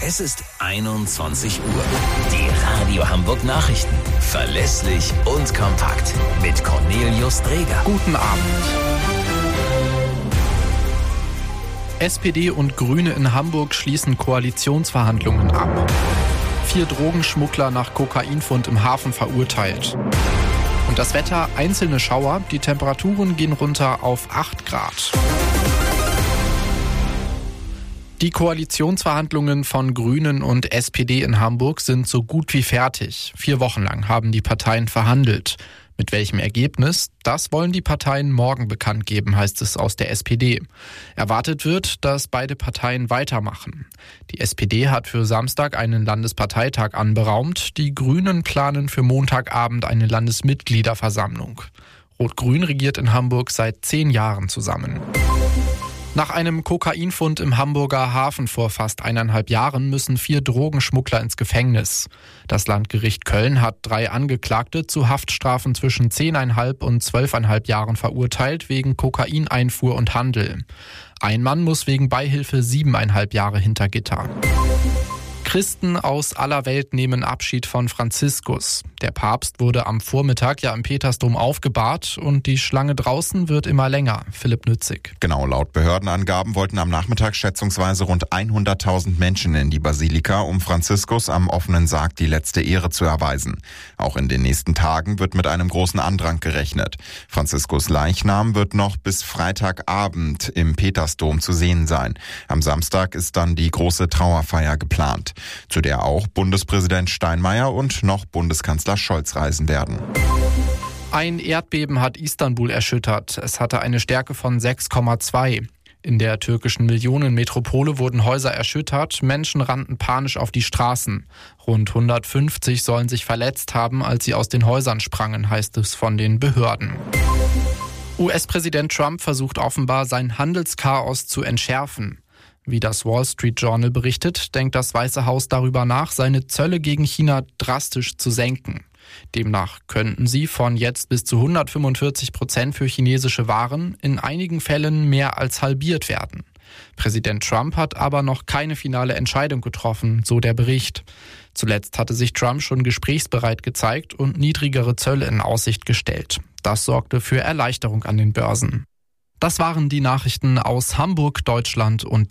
Es ist 21 Uhr. Die Radio Hamburg Nachrichten. Verlässlich und kompakt. Mit Cornelius Dreger. Guten Abend. SPD und Grüne in Hamburg schließen Koalitionsverhandlungen ab. 4 Drogenschmuggler nach Kokainfund im Hafen verurteilt. Und das Wetter, einzelne Schauer, die Temperaturen gehen runter auf 8 Grad. Die Koalitionsverhandlungen von Grünen und SPD in Hamburg sind so gut wie fertig. 4 Wochen lang haben die Parteien verhandelt. Mit welchem Ergebnis? Das wollen die Parteien morgen bekannt geben, heißt es aus der SPD. Erwartet wird, dass beide Parteien weitermachen. Die SPD hat für Samstag einen Landesparteitag anberaumt. Die Grünen planen für Montagabend eine Landesmitgliederversammlung. Rot-Grün regiert in Hamburg seit 10 Jahren zusammen. Nach einem Kokainfund im Hamburger Hafen vor fast 1,5 Jahren müssen 4 Drogenschmuggler ins Gefängnis. Das Landgericht Köln hat 3 Angeklagte zu Haftstrafen zwischen 10,5 und 12,5 Jahren verurteilt wegen Kokaineinfuhr und Handel. Ein Mann muss wegen Beihilfe 7,5 Jahre hinter Gitter. Christen aus aller Welt nehmen Abschied von Franziskus. Der Papst wurde am Vormittag ja im Petersdom aufgebahrt und die Schlange draußen wird immer länger. Philipp Nützig. Genau, laut Behördenangaben wollten am Nachmittag schätzungsweise rund 100.000 Menschen in die Basilika, um Franziskus am offenen Sarg die letzte Ehre zu erweisen. Auch in den nächsten Tagen wird mit einem großen Andrang gerechnet. Franziskus Leichnam wird noch bis Freitagabend im Petersdom zu sehen sein. Am Samstag ist dann die große Trauerfeier geplant, zu der auch Bundespräsident Steinmeier und noch Bundeskanzler Scholz reisen werden. Ein Erdbeben hat Istanbul erschüttert. Es hatte eine Stärke von 6,2. In der türkischen Millionenmetropole wurden Häuser erschüttert, Menschen rannten panisch auf die Straßen. Rund 150 sollen sich verletzt haben, als sie aus den Häusern sprangen, heißt es von den Behörden. US-Präsident Trump versucht offenbar, sein Handelschaos zu entschärfen. Wie das Wall Street Journal berichtet, denkt das Weiße Haus darüber nach, seine Zölle gegen China drastisch zu senken. Demnach könnten sie von jetzt bis zu 145% für chinesische Waren in einigen Fällen mehr als halbiert werden. Präsident Trump hat aber noch keine finale Entscheidung getroffen, so der Bericht. Zuletzt hatte sich Trump schon gesprächsbereit gezeigt und niedrigere Zölle in Aussicht gestellt. Das sorgte für Erleichterung an den Börsen. Das waren die Nachrichten aus Hamburg, Deutschland und